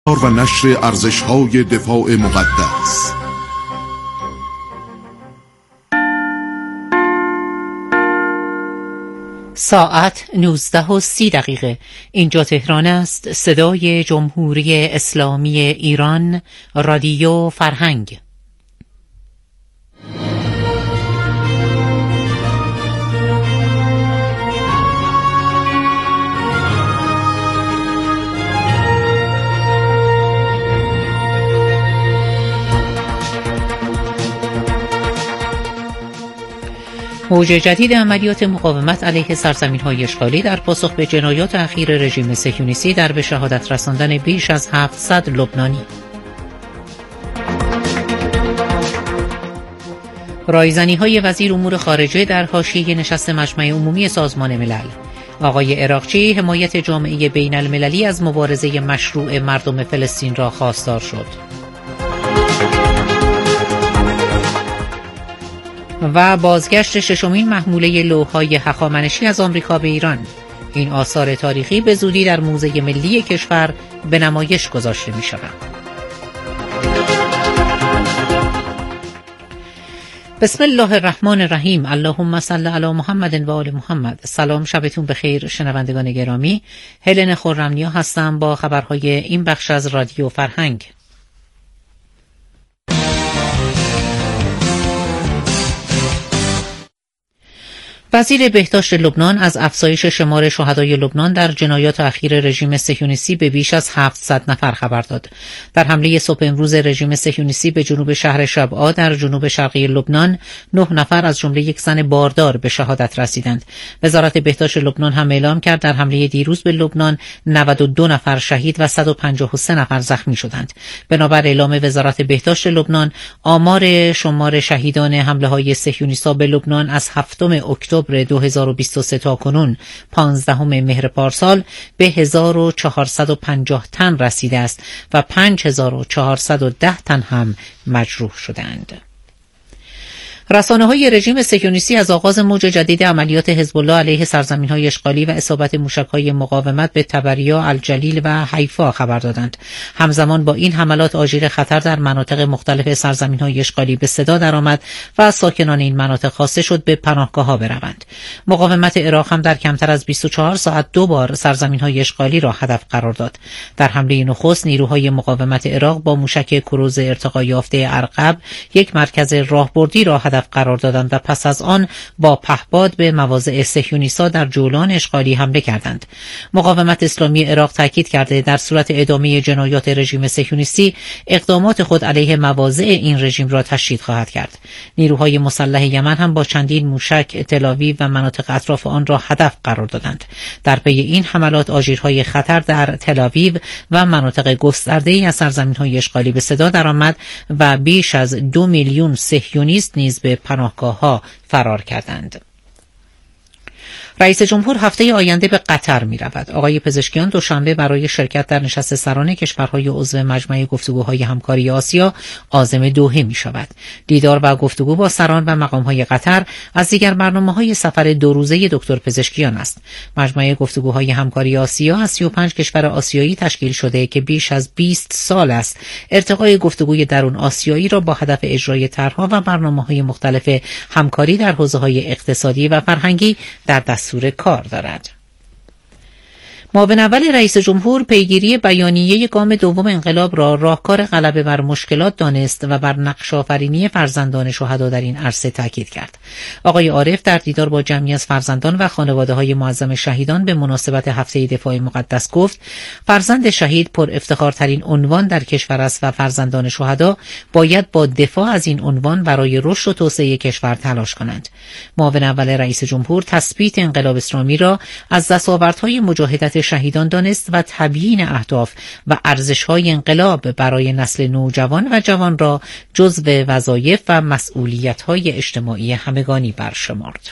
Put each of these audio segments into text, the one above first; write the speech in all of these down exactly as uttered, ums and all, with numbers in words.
و نشر ارزش‌های دفاع مقدس. ساعت نوزده و سی دقیقه. اینجا تهران است. صدای جمهوری اسلامی ایران، رادیو فرهنگ. موج جدید عملیات مقاومت علیه سرزمین‌های اشغالی در پاسخ به جنایات اخیر رژیم صهیونیستی در به شهادت رساندن بیش از هفتصد لبنانی. رایزنی‌های وزیر امور خارجه در حاشیه نشست مجمع عمومی سازمان ملل. آقای عراقچی حمایت جامعه بین المللی از مبارزه مشروع مردم فلسطین را خواستار شد. و بازگشت ششمین محموله لوح‌های هخامنشی از آمریکا به ایران. این آثار تاریخی به زودی در موزه ملی کشور به نمایش گذاشته می‌شوند. بسم الله الرحمن الرحیم. اللهم صل علی محمد و آل محمد. سلام، شبتون بخیر شنوندگان گرامی. هلن خرم‌نیا هستم با خبرهای این بخش از رادیو فرهنگ. وزیر بهداشت لبنان از افزایش شمار شهدای لبنان در جنایات اخیر رژیم صهیونیستی به بیش از هفتصد نفر خبر داد. در حمله صبح امروز رژیم صهیونیستی به جنوب شهر شبعا در جنوب شرقی لبنان، نه نفر از جمله یک زن باردار به شهادت رسیدند. وزارت بهداشت لبنان هم اعلام کرد در حمله دیروز به لبنان نود و دو نفر شهید و صد و پنجاه و سه نفر زخمی شدند. بنابر اعلام وزارت بهداشت لبنان، آمار شمار شهیدان حمله‌های صهیونیست‌ها به لبنان از هفتم اکتبر دو هزار و بیست و سه تا کنون پانزدهم مهر پارسال به هزار و چهارصد و پنجاه تن رسیده است و پنج هزار و چهارصد و ده تن هم مجروح شدند. رسانه‌های رژیم صهیونیستی از آغاز موج جدید عملیات حزب الله علیه سرزمین‌های اشغالی و اصابت موشک‌های مقاومت به طبریا، الجلیل و حیفا خبر دادند. همزمان با این حملات آژیر خطر در مناطق مختلف سرزمین‌های اشغالی به صدا درآمد و ساکنان این مناطق خواسته شد به پناهگاه‌ها بروند. مقاومت عراق هم در کمتر از بیست و چهار ساعت دو بار سرزمین‌های اشغالی را هدف قرار داد. در حمله نخست نیروهای مقاومت عراق با موشک کروز ارتقا یافته ارقب یک مرکز راهبردی را هدف قرار دادند و پس از آن با پهپاد به مواضع صهیونیست‌ها در جولان اشغالی حمله کردند. مقاومت اسلامی عراق تاکید کرده در صورت ادامه جنایات رژیم صهیونیستی اقدامات خود علیه مواضع این رژیم را تشدید خواهد کرد. نیروهای مسلح یمن هم با چندین موشک تل‌آویو و مناطق اطراف آن را هدف قرار دادند. در پی این حملات آژیرهای خطر در تل‌آویو و مناطق گسترده‌ای از سرزمین‌های اشغالی به صدا درآمد و بیش از دو میلیون صهیونیست نیز به پناهگاه‌ها فرار کردند. رئیس جمهور هفته آینده به قطر می رود. آقای پزشکیان دوشنبه برای شرکت در نشست سران کشورهای عضو مجمع گفتگوهای همکاری آسیا عازم دوحه می شود. دیدار و گفتگو با سران و مقامهای قطر از دیگر برنامه‌های سفر دو روزه دکتر پزشکیان است. مجمع گفتگوهای همکاری آسیا از سی و پنج کشور آسیایی تشکیل شده که بیش از بیست سال است ارتقای گفتگوی درون آسیایی را با هدف اجرای طرح‌ها و برنامه‌های مختلف همکاری در حوزه‌های اقتصادی و فرهنگی در دستور کار دارد. معاون اول رئیس جمهور پیگیری بیانیه گام دوم انقلاب را راهکار غلبه بر مشکلات دانست و بر نقش آفرینی فرزندان شهدا در این عرصه تاکید کرد. آقای عارف در دیدار با جمعی از فرزندان و خانواده‌های معظم شهیدان به مناسبت هفته دفاع مقدس گفت: فرزند شهید پر افتخارترین عنوان در کشور است و فرزندان شهدا باید با دفاع از این عنوان برای رشد و توسعه کشور تلاش کنند. معاون اول رئیس جمهور تثبیت انقلاب اسلامی را از دستاوردهای مجاهدت شهیدان دانست و تبیین اهداف و ارزش‌های انقلاب برای نسل نوجوان و جوان را جزو وظایف و مسئولیت‌های اجتماعی همگانی برشمرد.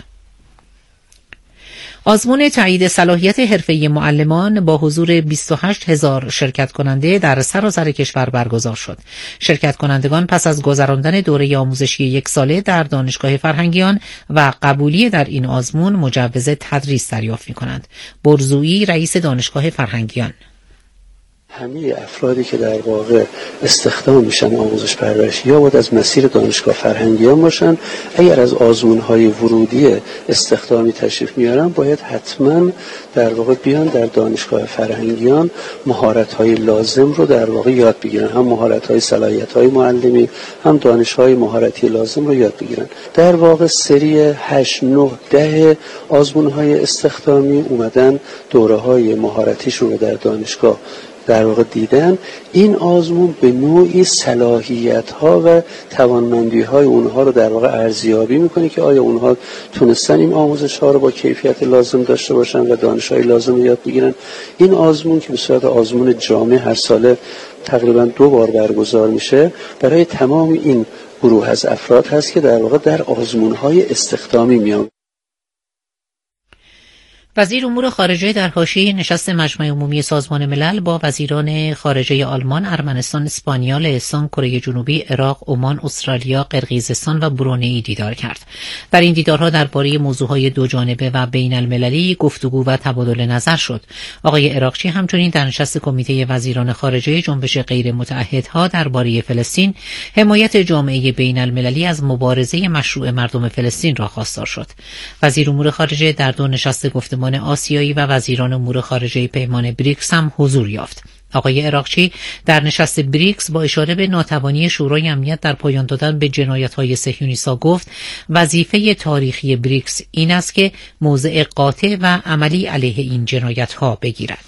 آزمون تایید صلاحیت حرفه‌ای معلمان با حضور بیست و هشت هزار شرکت کننده در سراسر کشور برگزار شد. شرکت کنندگان پس از گذراندن دوره آموزشی یک ساله در دانشگاه فرهنگیان و قبولی در این آزمون مجوز تدریس دریافت می‌کنند. برزویی رئیس دانشگاه فرهنگیان: همه افرادی که در واقع استخدام میشن آموزش پرورشی یا باید از مسیر دانشگاه فرهنگیان باشن. اگر از آزمون‌های ورودی استخدامی تشریف میارن باید حتما در واقع بیان در دانشگاه فرهنگیان مهارت‌های لازم رو در واقع یاد بگیرن، هم مهارت‌های صلاحیت‌های معلمی، هم دانش‌های مهارتی لازم رو یاد بگیرن. در واقع سری هشت نه ده آزمون‌های استخدامی اومدن دوره‌های مهارتیشون رو در دانشگاه در واقع دیدن. این آزمون به نوعی صلاحیت‌ها و توانمندی‌های اونها رو در واقع ارزیابی می‌کنه که آیا اونها تونستن این آموزش‌ها رو با کیفیت لازم داشته باشن و دانش‌های لازم رو یاد بگیرن. این آزمون که به صورت آزمون جامع هر ساله تقریباً دو بار برگزار میشه برای تمام این گروه از افراد هست که در واقع در آزمون‌های استخدامی میان. وزیر امور خارجه در حاشیه نشست مجمع عمومی سازمان ملل با وزیران خارجه آلمان، ارمنستان، اسپانیا، لهستان، کره جنوبی، عراق، عمان، استرالیا، قرقیزستان و برونئی دیدار کرد. در این دیدارها درباره موضوعهای دو جانبه و بین المللی گفتگو و تبادل نظر شد. آقای عراقچی همچنین در نشست کمیته وزیران خارجه جنبش غیر متعهدها درباره فلسطین، حمایت جامعه بین المللی از مبارزه مشروع مردم فلسطین را خواستار شد. وزیر امور خارجه در دو نشست گفتمان آسیایی و وزیران امور خارجه پیمان بریکس هم حضور یافت. آقای عراقچی در نشست بریکس با اشاره به ناتوانی شورای امنیت در پایان دادن به جنایت‌های صهیونیست‌ها گفت وظیفه تاریخی بریکس این است که موضع قاطع و عملی علیه این جنایت‌ها بگیرد.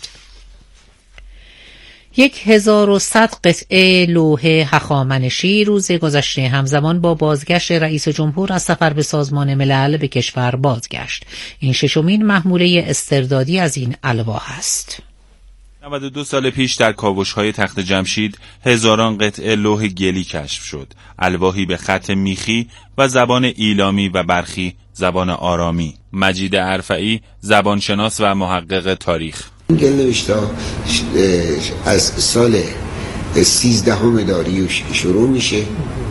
یک هزار و صد قطعه لوح هخامنشی روز گذشته همزمان با بازگشت رئیس جمهور از سفر به سازمان ملل به کشور بازگشت. این ششمین محموله استردادی از این الواح است. نود و دو سال پیش در کاوش‌های تخت جمشید هزاران قطعه لوح گلی کشف شد. الواحی به خط میخی و زبان ایلامی و برخی زبان آرامی. مجید ارفعی، زبانشناس و محقق تاریخ: این گل‌نوشته‌ها از سال سیزدهم داریوش شروع میشه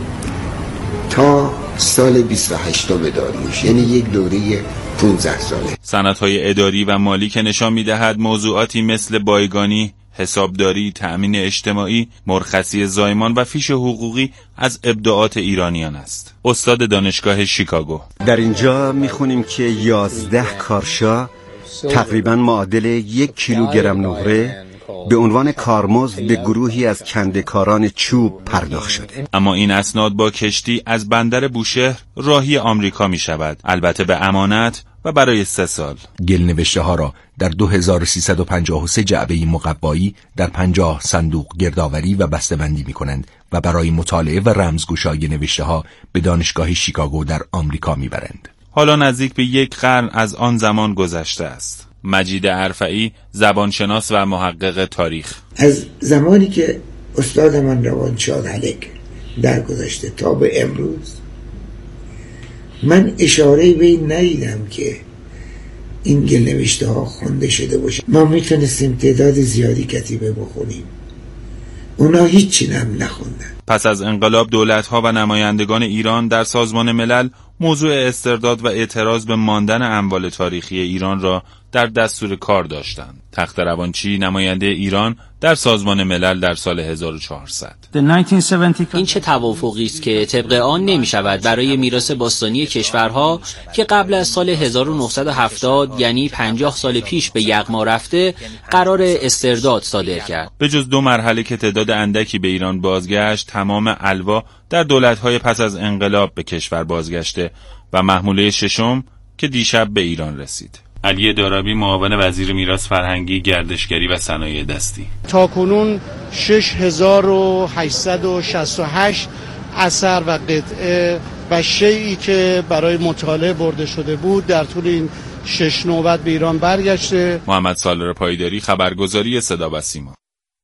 تا سال بیست و هشتم داریوش، یعنی یک دوره پانزده ساله. سندهای اداری و مالی که نشان می‌دهد موضوعاتی مثل بایگانی، حسابداری، تأمین اجتماعی، مرخصی زایمان و فیش حقوقی از ابداعات ایرانیان است. استاد دانشگاه شیکاگو: در اینجا می‌خونیم که یازده کارشا تقریباً معادل یک کیلوگرم نقره به عنوان کارمزد به گروهی از کنده‌کاران چوب پرداخت شده. اما این اسناد با کشتی از بندر بوشهر راهی آمریکا می شود، البته به امانت و برای سه سال. گل‌نوشته ها را در دو هزار و سیصد و پنجاه و سه جعبه مقبایی در پنجاه صندوق گردآوری و بسته‌بندی می کنند و برای مطالعه و رمزگشایی نوشته ها به دانشگاه شیکاگو در آمریکا می برند. حالا نزدیک به یک قرن از آن زمان گذشته است. مجید ارفعی، زبانشناس و محقق تاریخ: از زمانی که استاد من روانشاد هلک درگذشته تا به امروز من اشاره به این ندیدم که این گل‌نوشته ها خونده شده باشه. ما میتونستیم تعداد زیادی کتیبه بخونیم، اونا هیچی هم نخوندن. پس از انقلاب دولت‌ها و نمایندگان ایران در سازمان ملل موضوع استرداد و اعتراض به ماندن اموال تاریخی ایران را در دستور کار داشتند. تخت روانچی، نماینده ایران در سازمان ملل در سال هزار و چهارصد. این چه توافقی است که طبق آن نمی شود برای میراث باستانی کشورها که قبل از سال هزار و نهصد و هفتاد یعنی پنجاه سال پیش به یغما رفته قرار استرداد صادر کرد. به جز دو مرحله که تعداد اندکی به ایران بازگشت، تمام الوا در دولت‌های پس از انقلاب به کشور بازگشته و محموله ششم که دیشب به ایران رسید. علی دارابی، معاون وزیر میراث فرهنگی، گردشگری و صنایع دستی: تاکنون شش هزار و هشتصد و شصت و هشت اثر و قطعه و شیئی که برای مطالعه برده شده بود در طول این شش نوبت به ایران برگشته. محمد سالار پایداری، خبرگزاری صدا و سیما: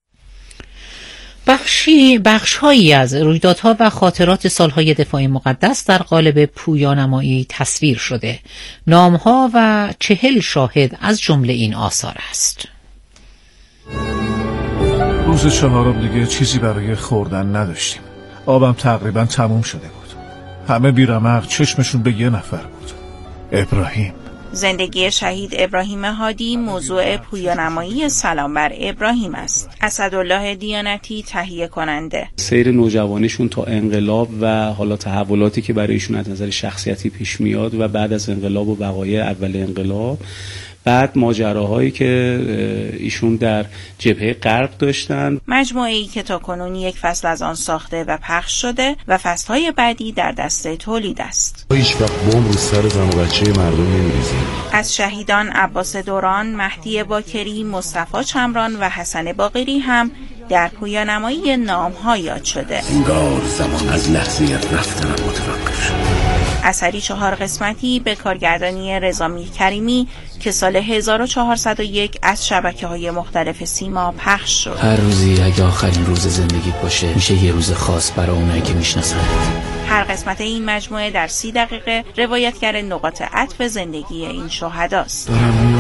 بخشی بخش‌هایی از رویدادها و خاطرات سالهای دفاع مقدس در قالب پویانمایی تصویر شده. نامها و چهل شاهد از جمله این آثار است. روز چهارم دیگه چیزی برای خوردن نداشتیم. آبم تقریبا تموم شده بود. همه بیرمق چشمشون به یه نفر بود، ابراهیم. زندگی شهید ابراهیم هادی موضوع پویانمایی سلام بر ابراهیم است. اسدالله دیانتی تهیه کننده. سیر نوجوانیشون تا انقلاب و حالا تحولاتی که برای ایشون از نظر شخصیتی پیش میاد و بعد از انقلاب و وقایع اول انقلاب، بعد ماجراهایی که ایشون در جبهه غرب داشتن. مجموعه‌ای که تاکنون یک فصل از آن ساخته و پخش شده و فصل‌های بعدی در دست تولید است. هیچ وقت بمب رو سر زن و بچه مردم نمی‌ریزیم. از شهیدان عباس دوران، مهدی باکری، مصطفی چمران و حسن باقری هم در پویانمایی نام‌ها یاد شده. انگار زمان از لحظه رفتن متوقف شد. اثری چهار قسمتی به کارگردانی رضا میرکریمی که سال هزار و چهارصد و یک از شبکه‌های مختلف سیما پخش شد. هر روزی اگه آخرین روز زندگی باشه میشه یه روز خاص برای اونایی که میشناسن. هر قسمت این مجموعه در سی دقیقه روایتگر نقاط عطف زندگی این شهداست.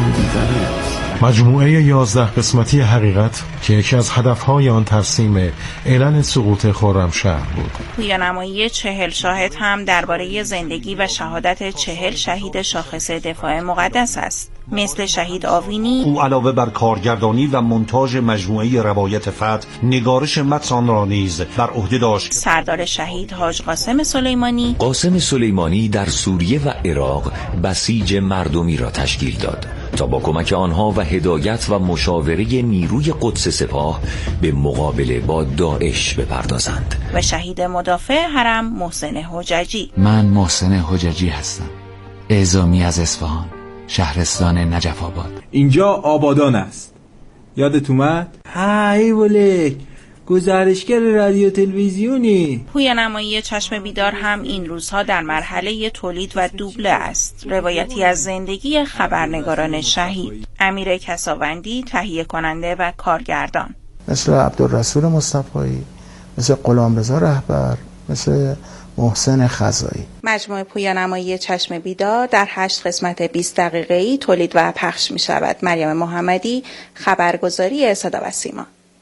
مجموعه یازده قسمتی حقیقت که یکی از هدفهای آن ترسیم اعلان سقوط خرمشهر بود. پویانمایی چهل شاهد هم درباره زندگی و شهادت چهل شهید شاخص دفاع مقدس است. مثل شهید آوینی، او علاوه بر کارگردانی و مونتاژ مجموعه روایت فتح، نگارش متن را نیز بر عهده داشت. سردار شهید حاج قاسم سلیمانی. قاسم سلیمانی در سوریه و عراق بسیج مردمی را تشکیل داد تا با کمک آنها و هدایت و مشاوره نیروی قدس سپاه به مقابله با داعش بپردازند. و شهید مدافع حرم محسن حججی. من محسن حججی هستم، اعزامی از اصفهان، شهرستان نجف آباد. اینجا آبادان است. یادت اومد؟ های ولک، گزارشگر رادیو تلویزیونی. پویانمایی چشم بیدار هم این روزها در مرحله تولید و دوبله است. روایتی از زندگی خبرنگاران شهید. امیر کساوندی تهیه کننده و کارگردان. مثل عبدالرسول مصطفی، مثل غلامرضا رهبر، مثل محسن خزایی. مجموعه پویانمایی چشم بیدار در هشت قسمت بیست دقیقه‌ای تولید و پخش می شود. مریم محمدی، خبرگزاری صدا و سیما.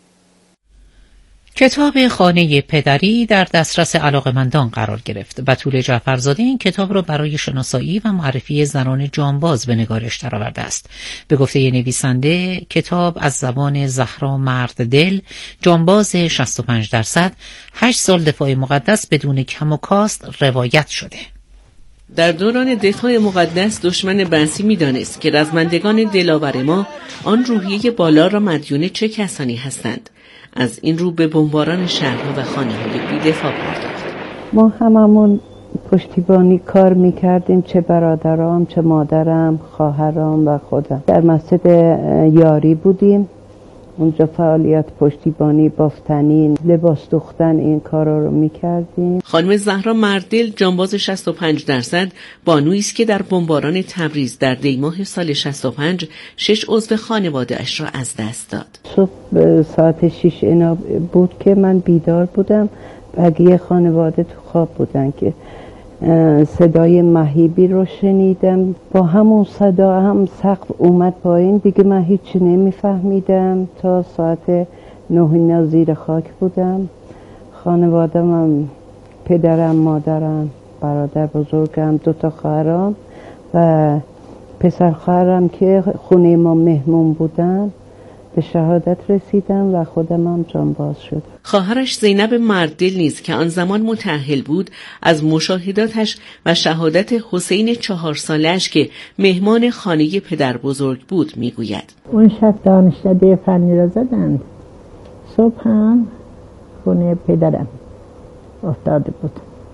کتاب خانه پدری در دسترس علاقه‌مندان قرار گرفت. بتول جعفرزاده این کتاب را برای شناسایی و معرفی زنان جانباز به نگارش درآورده است. به گفته نویسنده، کتاب از زبان زهرا مرددل، جانباز شصت و پنج درصد، هشت سال دفاع مقدس بدون کم و کاست روایت شده. در دوران دفاع مقدس دشمن بنسی می‌دانست که رزمندگان دلاور ما آن روحیه بالا را مدیون چه کسانی هستند. از این رو به بمباران شهرها و خانه‌های بی‌دفاع پرداخت. ما هممون پشتیبانی کار میکردیم، چه برادرام، چه مادرم، خواهرام و خودم. در مسجد یاری بودیم، اونجا فعالیت پشتیبانی، بافتنی، لباس دوختن، این کارا رو میکردیم. خانم زهرا مردل، جانباز شصت و پنج درصد، بانویی است که در بمباران تبریز در دیماه سال شصت و پنج شش عضو خانواده اش را از دست داد. صبح ساعت شش اینا بود که من بیدار بودم، بقیه خانواده تو خواب بودن که صدای مهیبی رو شنیدم. با همون صدا هم سقف اومد پایین، دیگه من هیچی نمیفهمیدم. تا ساعت نه اینا زیر خاک بودم. خانوادم هم، پدرم، مادرم، برادر بزرگم، دوتا خواهرام و پسر خواهرم که خونه ما مهمون بودن به شهادت رسیدم و خودم هم جانباز شدم. خواهرش زینب مردل نیز که آن زمان متأهل بود، از مشاهداتش و شهادت حسین چهار سالش که مهمان خانه پدر بزرگ بود میگوید. اون شب دانشکده فنی را زدند، صبح هم خونه پدرم افتاده بود.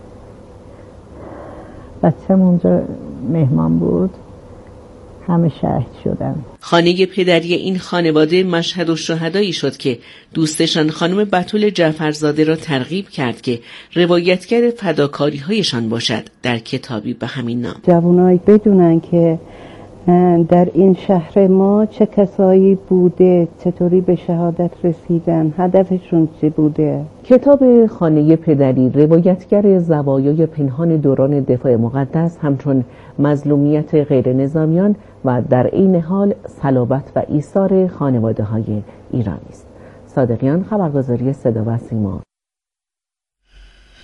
بچه‌م اونجا مهمان بود، همه شهید شدن. خانه پدری این خانواده مشهد الشهدایی شد که دوستشان خانم بتول جعفرزاده را ترغیب کرد که روایتگر فداکاری هایشان باشد در کتابی به همین نام. جوانایی بدونن که در این شهر ما چه کسایی بوده، چطوری به شهادت رسیدن، هدفشون چی بوده. کتاب خانه پدری روایتگر زوایای پنهان دوران دفاع مقدس، همچون مظلومیت غیر نظامیان و در این حال صلابت و ایثار خانواده های ایرانی است. صادقیان، خبرگزاری صدا و سیما.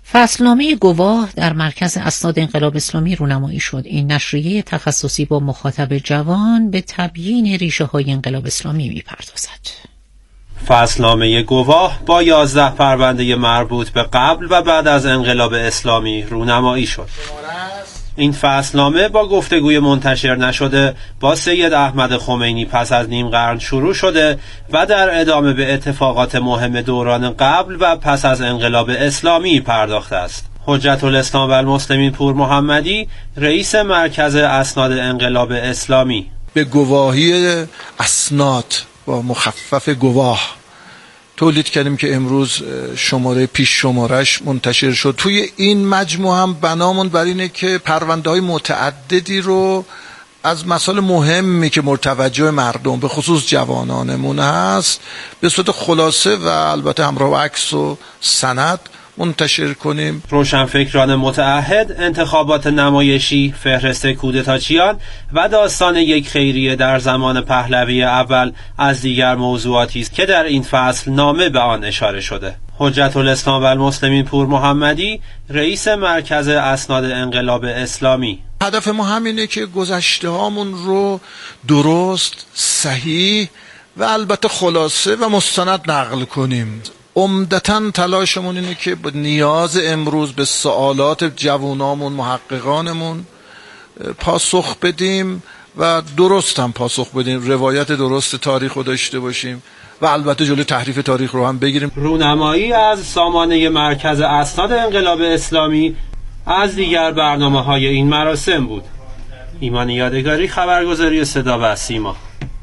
فصلنامه گواه در مرکز اسناد انقلاب اسلامی رونمایی شد. این نشریه تخصصی با مخاطب جوان به تبیین ریشه های انقلاب اسلامی می‌پردازد. فصلنامه گواه با یازده پرونده مربوط به قبل و بعد از انقلاب اسلامی رونمایی شد. این فصلنامه با گفتگوی منتشر نشده با سید احمد خمینی پس از نیم قرن شروع شده و در ادامه به اتفاقات مهم دوران قبل و پس از انقلاب اسلامی پرداخته است. حجت الاسلام و المسلمین پور محمدی، رئیس مرکز اسناد انقلاب اسلامی: به گواهی اسناد با مخفف گواه تولید کردیم که امروز شماره پیش شمارش منتشر شد. توی این مجموعه هم بنامون بر اینه که پرونده های متعددی رو از مسائل مهمی که مرتوجه مردم به خصوص جوانانمون هست به صورت خلاصه و البته همراه با عکس و سند منتشر کنیم. روشنفکران متعهد، انتخابات نمایشی، فهرست کودتاچیان و داستان یک خیریه در زمان پهلوی اول از دیگر موضوعاتی است که در این فصل نامه به آن اشاره شده. حجت الاسلام و المسلمین پور محمدی، رئیس مرکز اسناد انقلاب اسلامی: هدف ما همینه که گذشته هامون رو درست، صحیح و البته خلاصه و مستند نقل کنیم. عمدتاً تلاشمون اینه که با نیاز امروز به سوالات جوانامون، محققانمون پاسخ بدیم و درست هم پاسخ بدیم، روایت درست تاریخ رو داشته باشیم و البته جلوی تحریف تاریخ رو هم بگیریم. رونمایی از سامانه مرکز اسناد انقلاب اسلامی از دیگر برنامه‌های این مراسم بود. ایمان یادگاری، خبرگزاری صدا و سیما.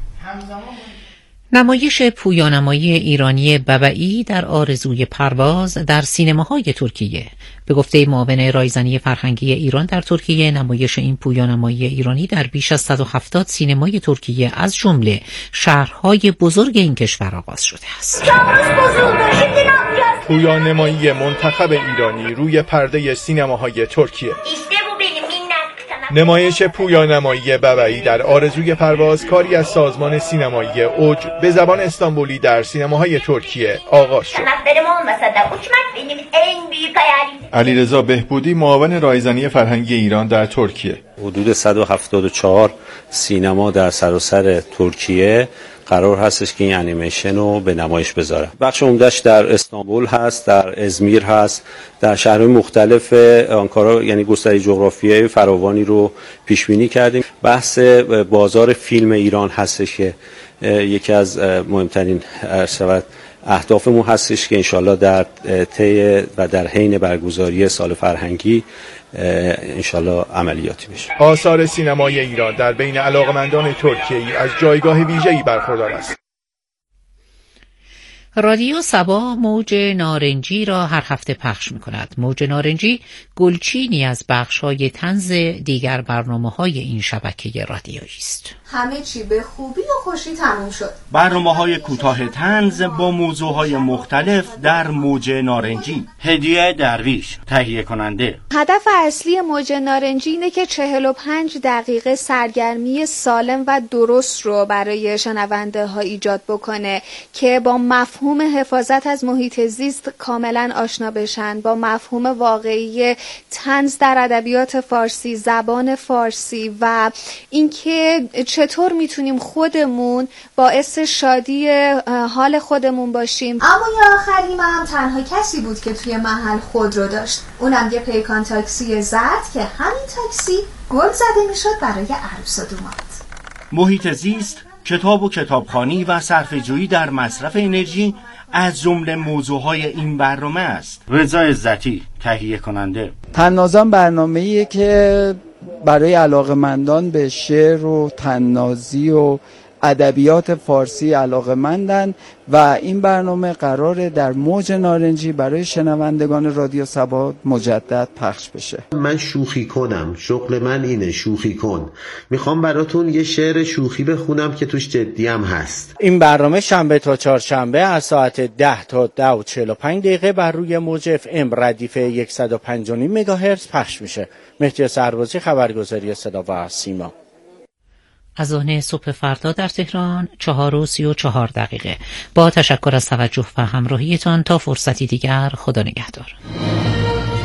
نمایش پویانمایی ایرانی ببعی در آرزوی پرواز در سینماهای ترکیه. به گفته معاون رایزنی فرهنگی ایران در ترکیه، نمایش این پویانمایی ایرانی در بیش از صد و هفتاد سینمای ترکیه از جمله شهرهای بزرگ این کشور آغاز شده است. پویانمایی منتخب ایرانی روی پرده سینماهای ترکیه. نمایش پویانمایی ببعی در آرزوی پرواز، کاری از سازمان سینمایی اوج به زبان استانبولی در سینماهای ترکیه آغاز شد. علیرضا بهبودی، معاون رایزنی فرهنگی ایران در ترکیه: حدود صد و هفتاد و چهار سینما در سراسر ترکیه قرار هستش که این انیمیشن رو به نمایش بذاره. بخش عمده‌اش در استانبول هست، در ازمیر هست، در شهرهای مختلف آنکارا، یعنی گستره جغرافیایی فراوانی رو پیش بینی کردیم. بحث بازار فیلم ایران هستش که یکی از مهمترین اهدافمون هستش که انشالله در طی و در حین برگزاری سال فرهنگی انشالله عملیاتی بشه. آثار سینمای ایران در بین علاقمندان ترکیه‌ای از جایگاه ویژه‌ای برخوردار است. رادیو صبا موج نارنجی را هر هفته پخش می کند. موج نارنجی گلچینی از بخش‌های طنز دیگر برنامه‌های این شبکه رادیویی است. همه چی به خوبی و خوشی تموم شد. برنامه‌های کوتاه طنز با موضوعهای مختلف در موج نارنجی. هدیه درویش، تهیه کننده. هدف اصلی موج نارنجی اینه که چهل و پنج دقیقه سرگرمی سالم و درست رو برای شنونده ها ایجاد بکنه که با مفهوم حفاظت از محیط زیست کاملا آشنا بشن، با مفهوم واقعی طنز در ادبیات فارسی، زبان فارسی و اینکه چطور میتونیم خودمون باعث شادی حال خودمون باشیم. اما یه آخری هم تنها کسی بود که توی محل خود رو داشت، اونم یه پیکان تاکسی زد که همین تاکسی گل زده میشد برای عروس و دومات. محیط زیست، کتاب و کتابخوانی و صرفه‌جویی در مصرف انرژی از جمله موضوعهای این برنامه است. رضا عزتی، تهیه کننده. طنازان برنامه‌ایه که برای علاقه‌مندان به شعر و طنازی و ادبیات فارسی علاقه‌مندن و این برنامه قراره در موج نارنجی برای شنوندگان رادیو صبا مجدد پخش بشه. من شوخی کنم، شغل من اینه، شوخی کن. میخوام براتون یه شعر شوخی بخونم که توش جدی هم هست. این برنامه شنبه تا چهارشنبه از ساعت ده تا ده و چهل و پنج دقیقه بر روی موج اف ام ردیف صد و پنج و نیم مگاهرتز پخش میشه. مهدی سربازی، خبرگزاری صدا و سیما. از آن صبح فردا در تهران چهار و سی و چهار دقیقه. با تشکر از توجه و همراهیتان تا فرصتی دیگر، خدا نگهدار.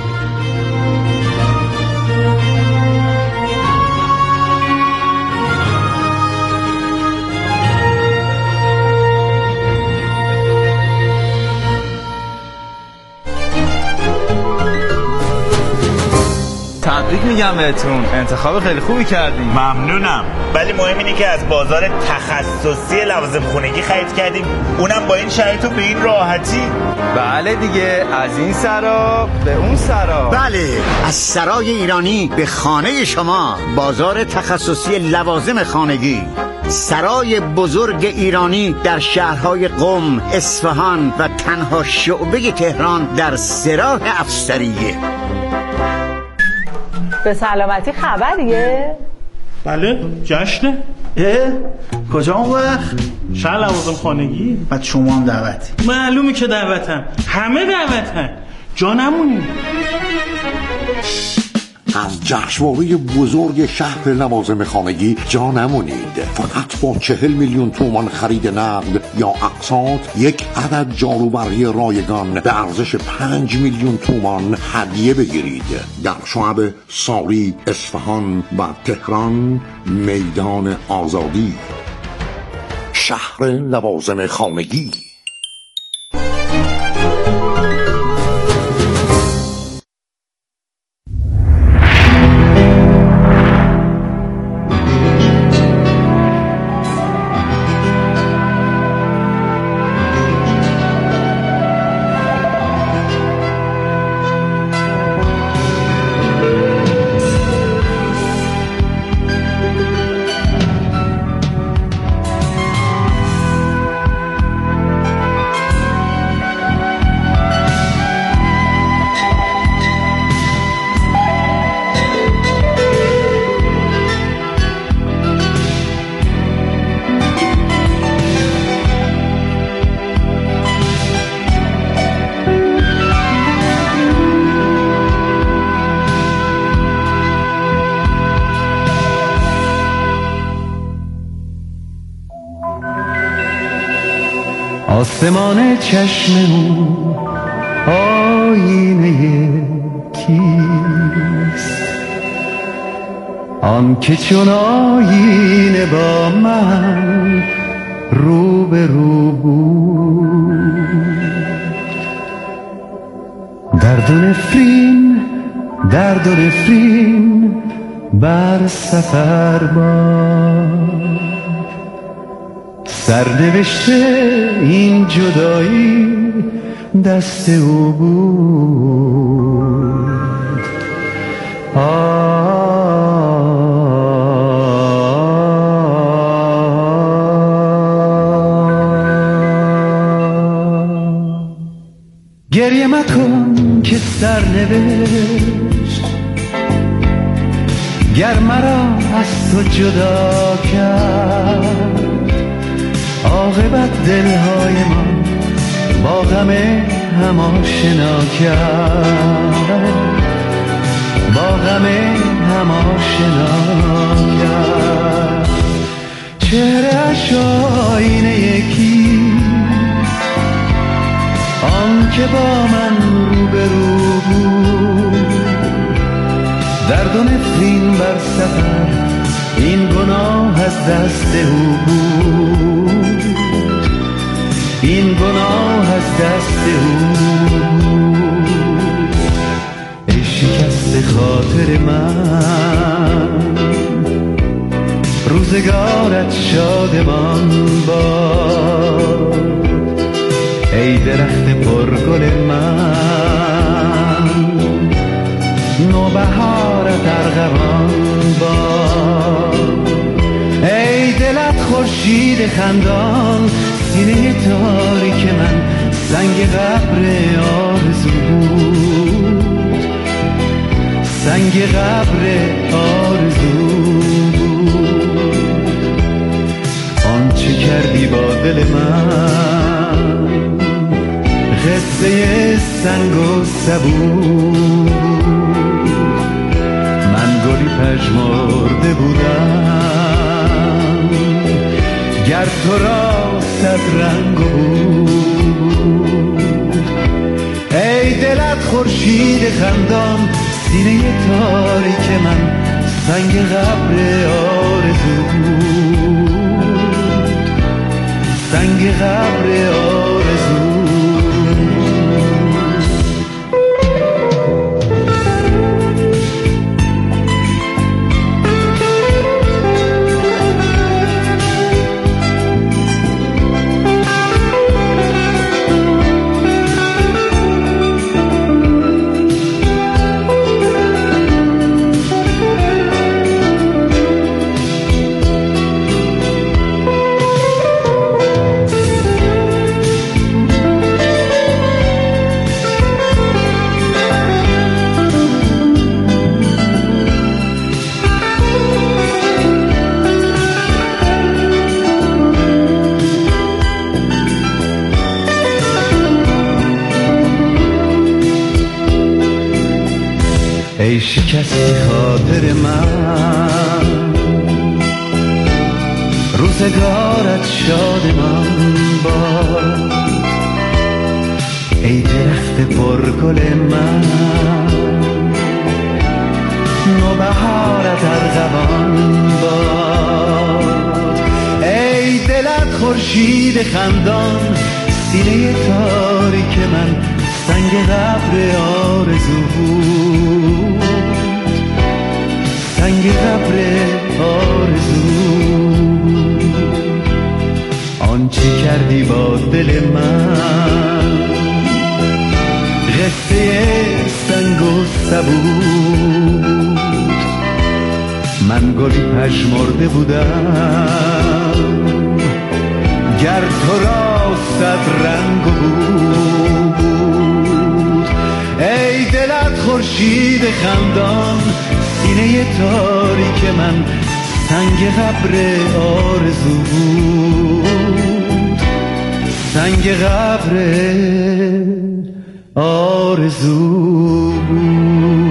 تبریک میگم بهتون، انتخاب خیلی خوبی کردیم. ممنونم، ولی مهم اینه که از بازار تخصصی لوازم خونگی خرید کردیم، اونم با این شرایط و به این راحتی. بله دیگه، از این سرا به اون سرا. بله، از سرای ایرانی به خانه شما، بازار تخصصی لوازم خانگی، سرای بزرگ ایرانی در شهرهای قم، اصفهان و تنها شعبه تهران در سراح افسریه. به سلامتی خبریه؟ بله، جشنه. اه؟ کجا اون وقت؟ شهر لوازم خانگی. بعد شما هم دعوتی؟ معلومه که دعوتم، همه دعوتن، جا نمونی. از جشنواره بزرگ شهر لوازم خانگی جا نمونید. فقط با چهل میلیون تومان خرید نقد یا اقساط یک عدد جاروبرقی رایگان به ارزش پنج میلیون تومان هدیه بگیرید. در شعب ساری، اصفهان و تهران، میدان آزادی. شهر لوازم خانگی. آسمان چشم او آینه کیست؟ آن که چون آینه با من رو به رو بود. درد و نفرین، درد و نفرین بر سفر باد. سرنوشته این جدایی دست او بود. گریه مکن که سرنوشت گر مرا از تو جدا کرد. عاقبت دلهای ما با غم هم آشنا کرد، با غم هم آشنا کرد. چهره‌اش آینه یکی، آن که با من رو به رو بود. درد و نفرین بر سفر این گناه از دست او بود، این گناه از دست او بود. ای شکست خاطر من، روزگارت شادمان باد. ای درخت پرگل من، نوبهارت ارغوان باد. ای دلت خورشید خندان، سینه تاریک من سنگ قبر آرزو بود، سنگ قبر آرزو بود. آنچه کردی با دل من قصه سنگ و سبو. من گلی پژمرده بودم گر تو را صد رنگ بود. ای دلت خورشید خندان، سینه تاریک من سنگ قبر آرزو بود، سنگ قبر آرزو. ای شکستی خاطر من، روزگارت شادمان باد ای درخت پرگل من، نوبهارت ارغوان باد ای دلت خورشید خندان، سینه تاریک من سنگ قبر آرزو بود، سنگ قبر آرزو. آنچه کردی با دل من قصه سنگ و سبود، من گلی پژمرده بودم گر تو را صد رنگ بود. ای دلت خورشید خندان، سینه تاریک من سنگ قبر آرزو بود، سنگ قبر آرزو بود.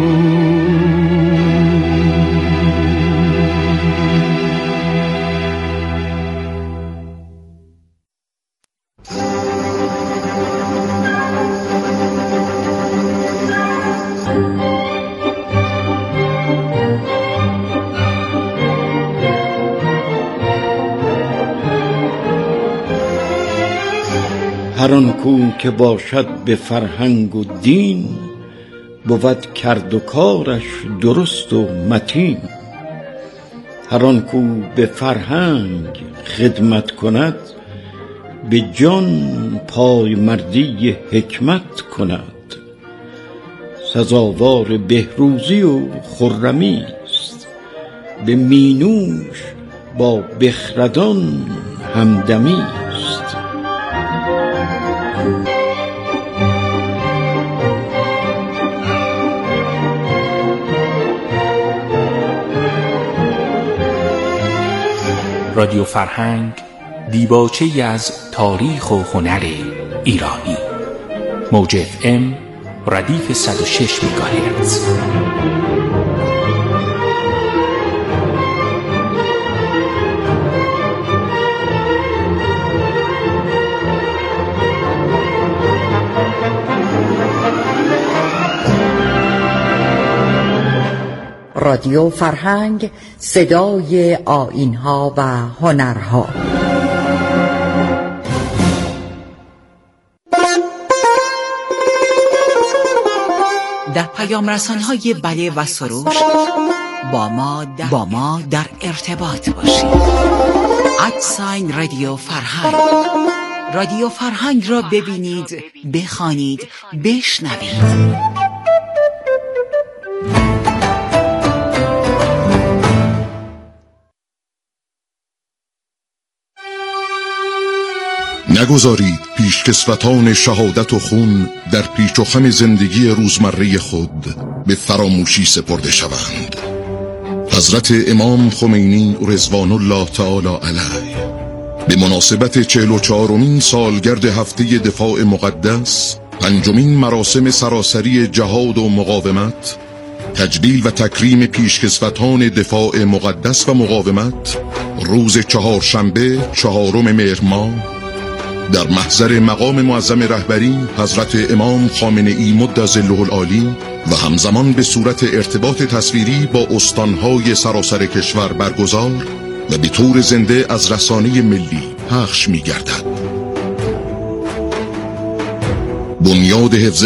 هر آن کو که باشد به فرهنگ و دین، بود کرد و کارش درست و متین. هر آن کو به فرهنگ خدمت کند، به جان پای مردی حکمت کند. سزاوار بهروزی و خرمی است، به مینوش با بخردان همدمی است. رادیو فرهنگ، دیباچه‌ای از تاریخ و هنر ایرانی. موج اف ام ردیف صد و شش مگاهرتز. رادیو فرهنگ، صدای آیین‌ها و هنرها. در پیام رسان‌های بله و سروش با ما در, با ما در ارتباط باشید. ادساین رادیو فرهنگ. رادیو فرهنگ را ببینید، بخوانید، بشنوید. نگذارید پیشکسوتان شهادت و خون در پیچ و خم زندگی روزمره خود به فراموشی سپرده شوند. حضرت امام خمینی رضوان الله تعالی علیه به مناسبت چهل و چهارمین سالگرد هفته دفاع مقدس، پنجمین مراسم سراسری جهاد و مقاومت، تجلیل و تکریم پیشکسوتان دفاع مقدس و مقاومت، روز چهارشنبه چهارم مهر ماه در محضر مقام معظم رهبری حضرت امام خامنه ای مدظله العالی و همزمان به صورت ارتباط تصویری با استانهای سراسر کشور برگزار و به طور زنده از رسانه ملی پخش می گردد. بنیاد حفظ